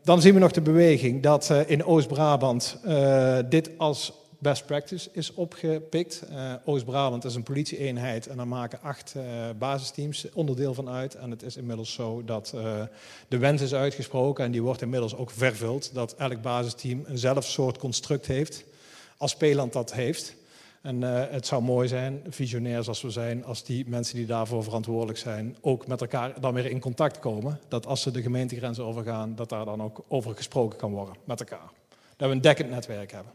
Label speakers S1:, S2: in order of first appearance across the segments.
S1: Dan zien we nog de beweging dat in Oost-Brabant dit als best practice is opgepikt. Oost-Brabant is een politie-eenheid en daar maken 8 basisteams onderdeel van uit. En het is inmiddels zo dat de wens is uitgesproken en die wordt inmiddels ook vervuld. Dat elk basisteam eenzelfde soort construct heeft als Speeland dat heeft. En het zou mooi zijn, visionair zoals we zijn, als die mensen die daarvoor verantwoordelijk zijn ook met elkaar dan weer in contact komen. Dat als ze de gemeentegrenzen overgaan, dat daar dan ook over gesproken kan worden met elkaar. Dat we een dekkend netwerk hebben.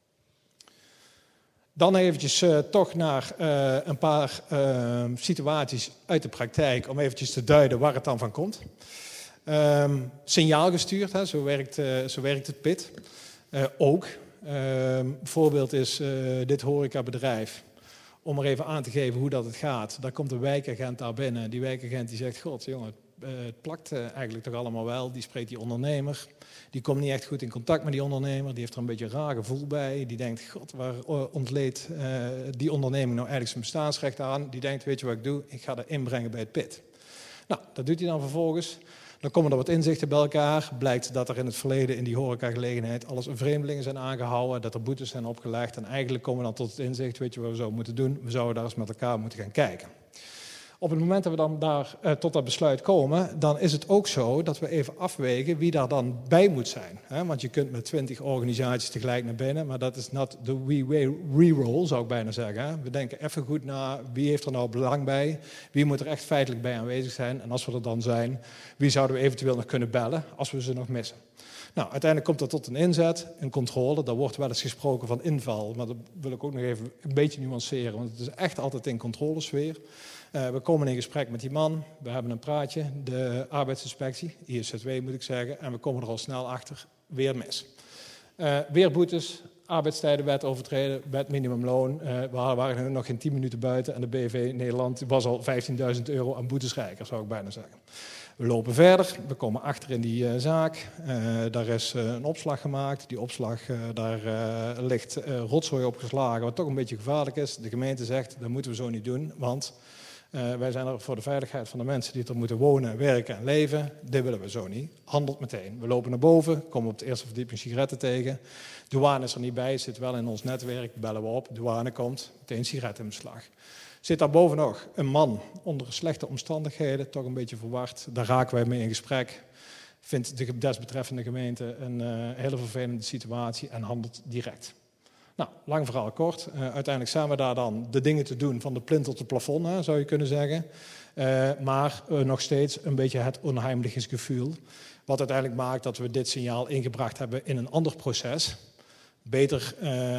S1: Dan eventjes toch naar een paar situaties uit de praktijk om eventjes te duiden waar het dan van komt. Signaal gestuurd, hè, zo werkt het PIT. Ook. Voorbeeld is dit horecabedrijf. Om er even aan te geven hoe dat het gaat. Daar komt een wijkagent daar binnen. Die wijkagent die zegt, god jongen, het plakt eigenlijk toch allemaal wel. Die spreekt die ondernemer. Die komt niet echt goed in contact met die ondernemer. Die heeft er een beetje een raar gevoel bij. Die denkt, god, waar ontleed die onderneming nou eigenlijk zijn bestaansrecht aan? Die denkt, weet je wat ik doe? Ik ga dat inbrengen bij het PIT. Nou, dat doet hij dan vervolgens. Dan komen er wat inzichten bij elkaar. Blijkt dat er in het verleden in die horecagelegenheid alles vreemdelingen zijn aangehouden. Dat er boetes zijn opgelegd. En eigenlijk komen we dan tot het inzicht, weet je wat we zouden moeten doen? We zouden daar eens met elkaar moeten gaan kijken. Op het moment dat we dan daar tot dat besluit komen, dan is het ook zo dat we even afwegen wie daar dan bij moet zijn. Want je kunt met 20 organisaties tegelijk naar binnen, maar dat is not the re-roll, zou ik bijna zeggen. We denken even goed na, wie heeft er nou belang bij? Wie moet er echt feitelijk bij aanwezig zijn? En als we er dan zijn, wie zouden we eventueel nog kunnen bellen als we ze nog missen? Nou, uiteindelijk komt dat tot een inzet, een controle. Daar wordt wel eens gesproken van inval, maar dat wil ik ook nog even een beetje nuanceren, want het is echt altijd in controlesfeer. We komen in gesprek met die man, we hebben een praatje, de arbeidsinspectie, ISZW moet ik zeggen, en we komen er al snel achter, weer mis. Weer boetes, arbeidstijdenwet overtreden, wet minimumloon. We waren nog geen 10 minuten buiten en de BV Nederland was al €15.000 aan boetes rijker, zou ik bijna zeggen. We lopen verder, we komen achter in die zaak. Daar is een opslag gemaakt. Die opslag, daar ligt rotzooi opgeslagen, wat toch een beetje gevaarlijk is. De gemeente zegt, dat moeten we zo niet doen, want wij zijn er voor de veiligheid van de mensen die er moeten wonen, werken en leven. Dit willen we zo niet. Handelt meteen. We lopen naar boven, komen op de eerste verdieping sigaretten tegen. Douane is er niet bij, zit wel in ons netwerk. Bellen we op, douane komt, meteen sigaretten in beslag. Zit daarboven nog een man onder slechte omstandigheden, toch een beetje verward. Daar raken wij mee in gesprek. Vindt de desbetreffende gemeente een hele vervelende situatie en handelt direct. Nou, lang verhaal kort. Uiteindelijk zijn we daar dan de dingen te doen van de plint tot het plafond, zou je kunnen zeggen. Maar nog steeds een beetje het onheimlichheidsgevoel. Wat uiteindelijk maakt dat we dit signaal ingebracht hebben in een ander proces. Beter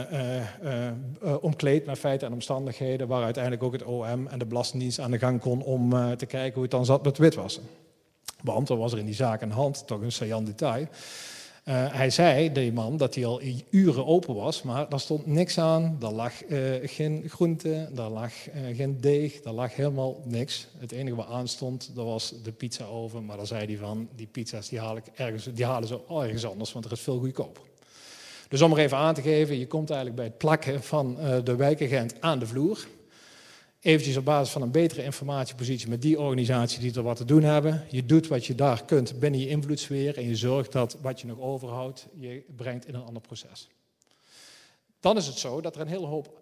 S1: omkleed met feiten en omstandigheden. Waar uiteindelijk ook het OM en de Belastingdienst aan de gang kon om te kijken hoe het dan zat met witwassen. Want er was er in die zaak aan de hand, toch een saillant detail. Hij zei, die man, dat hij al uren open was, maar daar stond niks aan. Er lag geen groente, er lag geen deeg, er lag helemaal niks. Het enige wat aanstond, dat was de pizzaoven. Maar daar zei hij van, die pizza's die halen ze ergens anders, want er is veel goedkoper. Dus om er even aan te geven, je komt eigenlijk bij het plakken van de wijkagent aan de vloer. Eventjes op basis van een betere informatiepositie met die organisatie die er wat te doen hebben. Je doet wat je daar kunt binnen je invloedssfeer en je zorgt dat wat je nog overhoudt, je brengt in een ander proces. Dan is het zo dat er een hele hoop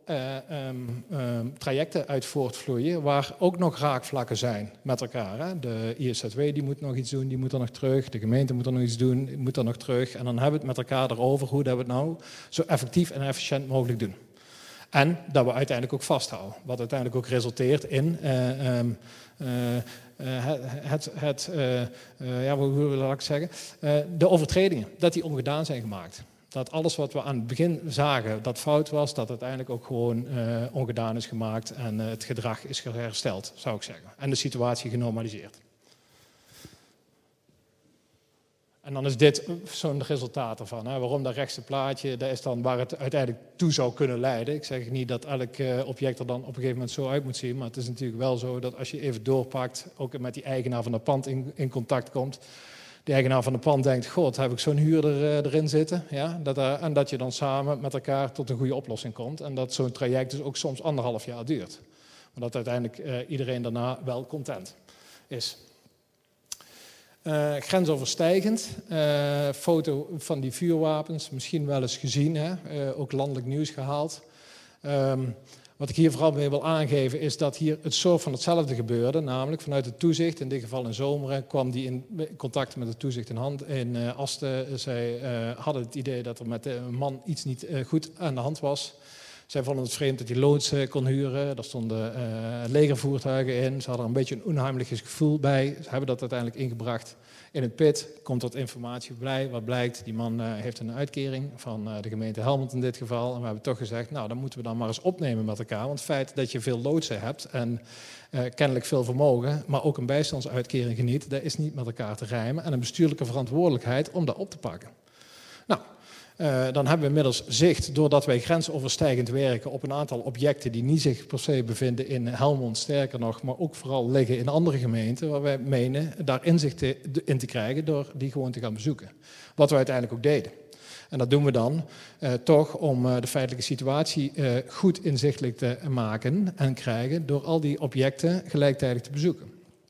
S1: trajecten uit voortvloeien waar ook nog raakvlakken zijn met elkaar. Hè. De ISZW die moet nog iets doen, die moet er nog terug. De gemeente moet er nog iets doen, die moet er nog terug. En dan hebben we het met elkaar erover hoe dat we het nou zo effectief en efficiënt mogelijk doen. En dat we uiteindelijk ook vasthouden. Wat uiteindelijk ook resulteert in hoe wil ik zeggen? De overtredingen, dat die ongedaan zijn gemaakt. Dat alles wat we aan het begin zagen dat fout was, dat uiteindelijk ook gewoon ongedaan is gemaakt en het gedrag is hersteld, zou ik zeggen. En de situatie genormaliseerd. En dan is dit zo'n resultaat ervan. Hè. Waarom dat rechtse plaatje, dat is dan waar het uiteindelijk toe zou kunnen leiden. Ik zeg niet dat elk object er dan op een gegeven moment zo uit moet zien. Maar het is natuurlijk wel zo dat als je even doorpakt, ook met die eigenaar van het pand in contact komt. De eigenaar van het pand denkt, god, heb ik zo'n huurder erin zitten? Ja, en dat je dan samen met elkaar tot een goede oplossing komt. En dat zo'n traject dus ook soms 1,5 jaar duurt. Maar dat uiteindelijk iedereen daarna wel content is. Grensoverstijgend. Foto van die vuurwapens, misschien wel eens gezien, hè? Ook landelijk nieuws gehaald. Wat ik hier vooral mee wil aangeven is dat hier het soort van hetzelfde gebeurde, namelijk vanuit het toezicht, in dit geval in Zomeren, kwam die in contact met het toezicht in Asten. Zij hadden het idee dat er met de man iets niet goed aan de hand was. Zij vonden het vreemd dat hij loods kon huren. Er stonden legervoertuigen in. Ze hadden er een beetje een onheimelijk gevoel bij. Ze hebben dat uiteindelijk ingebracht in het PIT. Komt tot informatie bij. Wat blijkt, die man heeft een uitkering van de gemeente Helmond in dit geval. En we hebben toch gezegd, nou dan moeten we dan maar eens opnemen met elkaar. Want het feit dat je veel loodsen hebt en kennelijk veel vermogen, maar ook een bijstandsuitkering geniet, dat is niet met elkaar te rijmen. En een bestuurlijke verantwoordelijkheid om dat op te pakken. Nou, dan hebben we inmiddels zicht, doordat wij grensoverstijgend werken op een aantal objecten die niet zich per se bevinden in Helmond, sterker nog, maar ook vooral liggen in andere gemeenten, waar wij menen daar inzicht in te krijgen door die gewoon te gaan bezoeken. Wat we uiteindelijk ook deden. En dat doen we dan toch om de feitelijke situatie goed inzichtelijk te maken en krijgen door al die objecten gelijktijdig te bezoeken.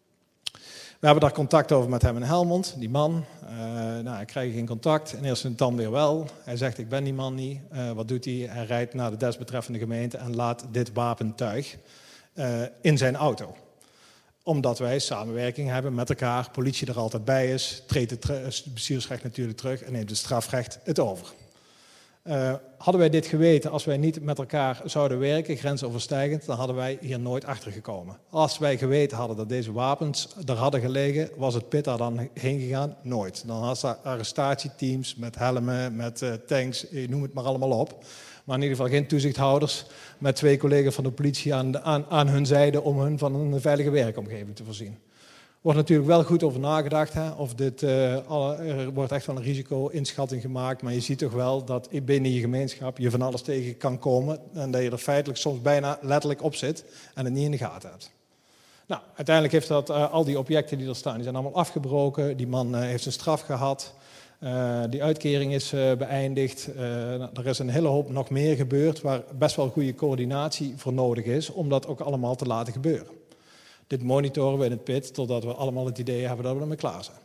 S1: We hebben daar contact over met hem in Helmond, die man. Ik krijg geen contact. In eerste dan weer wel. Hij zegt, ik ben die man niet. Wat doet hij? Hij rijdt naar de desbetreffende gemeente en laat dit wapentuig in zijn auto. Omdat wij samenwerking hebben met elkaar, politie er altijd bij is, treedt het bestuursrecht natuurlijk terug en neemt het strafrecht het over. Hadden wij dit geweten, als wij niet met elkaar zouden werken, grensoverstijgend, dan hadden wij hier nooit achter gekomen. Als wij geweten hadden dat deze wapens er hadden gelegen, was het PIT daar dan heen gegaan? Nooit. Dan had ze arrestatieteams met helmen, met tanks, noem het maar allemaal op. Maar in ieder geval geen toezichthouders met 2 collega's van de politie aan hun zijde om hun van een veilige werkomgeving te voorzien. Er wordt natuurlijk wel goed over nagedacht. Hè, of er wordt echt wel een risico-inschatting gemaakt. Maar je ziet toch wel dat binnen je gemeenschap je van alles tegen kan komen. En dat je er feitelijk soms bijna letterlijk op zit en het niet in de gaten hebt. Nou, uiteindelijk heeft dat al die objecten die er staan, die zijn allemaal afgebroken. Die man heeft een straf gehad. Die uitkering is beëindigd. Er is een hele hoop nog meer gebeurd waar best wel goede coördinatie voor nodig is om dat ook allemaal te laten gebeuren. Dit monitoren we in het PIT totdat we allemaal het idee hebben dat we ermee klaar zijn.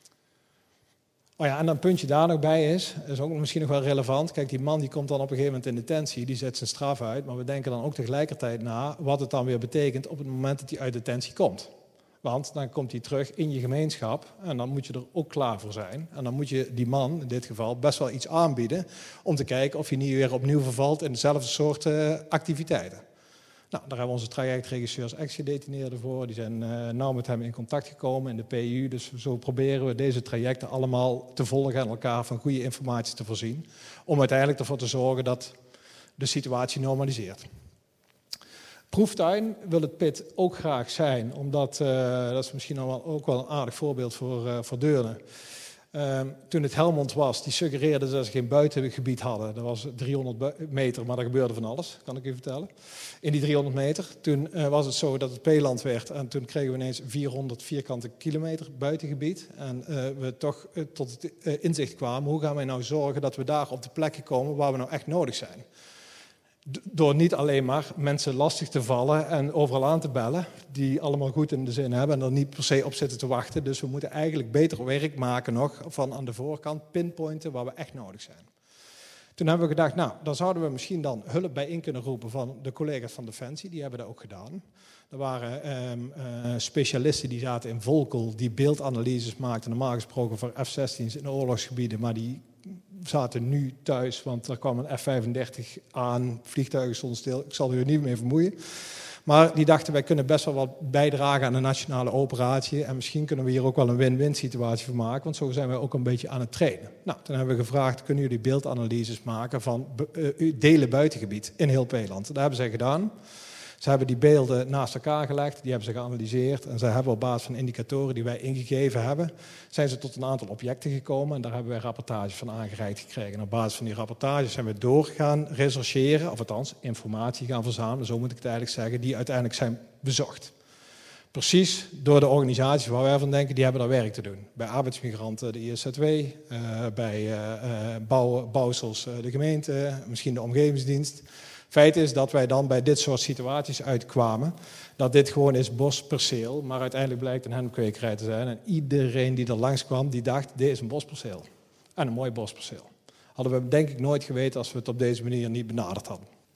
S1: Oh ja, en een puntje daar nog bij is ook misschien nog wel relevant. Kijk, die man die komt dan op een gegeven moment in detentie, die zet zijn straf uit. Maar we denken dan ook tegelijkertijd na wat het dan weer betekent op het moment dat hij uit detentie komt. Want dan komt hij terug in je gemeenschap en dan moet je er ook klaar voor zijn. En dan moet je die man, in dit geval, best wel iets aanbieden om te kijken of hij niet weer opnieuw vervalt in dezelfde soort activiteiten. Nou, daar hebben we onze trajectregisseurs ex-gedetineerden voor. Die zijn nauw met hem in contact gekomen in de PU. Dus zo proberen we deze trajecten allemaal te volgen en elkaar van goede informatie te voorzien. Om uiteindelijk ervoor te zorgen dat de situatie normaliseert. Proeftuin wil het PIT ook graag zijn, omdat, dat is misschien ook wel een aardig voorbeeld voor Deurne. Toen het Helmond was, die suggereerden dat ze geen buitengebied hadden. Dat was 300 meter, maar er gebeurde van alles, kan ik u vertellen. In die 300 meter, toen was het zo dat het Peeland werd en toen kregen we ineens 400 vierkante kilometer buitengebied. En we toch tot het inzicht kwamen, hoe gaan wij nou zorgen dat we daar op de plekken komen waar we nou echt nodig zijn. Door niet alleen maar mensen lastig te vallen en overal aan te bellen, die allemaal goed in de zin hebben en er niet per se op zitten te wachten. Dus we moeten eigenlijk beter werk maken nog van aan de voorkant pinpointen waar we echt nodig zijn. Toen hebben we gedacht, nou, dan zouden we misschien dan hulp bij in kunnen roepen van de collega's van Defensie, die hebben dat ook gedaan. Er waren specialisten die zaten in Volkel, die beeldanalyses maakten, normaal gesproken voor F-16's in oorlogsgebieden, maar die zaten nu thuis, want er kwam een F-35 aan, vliegtuigen stonden stil, ik zal u er niet mee vermoeien. Maar die dachten, wij kunnen best wel wat bijdragen aan een nationale operatie en misschien kunnen we hier ook wel een win-win situatie van maken, want zo zijn wij ook een beetje aan het trainen. Nou, toen hebben we gevraagd, kunnen jullie beeldanalyses maken van delen buitengebied in heel Peeland? Dat hebben zij gedaan. Ze hebben die beelden naast elkaar gelegd, die hebben ze geanalyseerd en ze hebben op basis van indicatoren die wij ingegeven hebben, zijn ze tot een aantal objecten gekomen en daar hebben wij rapportages van aangereikt gekregen. En op basis van die rapportages zijn we door gaan rechercheren, of althans informatie gaan verzamelen, zo moet ik het eigenlijk zeggen, die uiteindelijk zijn bezocht. Precies door de organisaties waar wij van denken, die hebben daar werk te doen. Bij arbeidsmigranten de ISZW, bij bouwsels de gemeente, misschien de omgevingsdienst. Feit is dat wij dan bij dit soort situaties uitkwamen. Dat dit gewoon is bosperceel, maar uiteindelijk blijkt een hennepkwekerij te zijn. En iedereen die er langskwam, die dacht, dit is een bosperceel. En een mooi bosperceel. Hadden we denk ik nooit geweten als we het op deze manier niet benaderd hadden.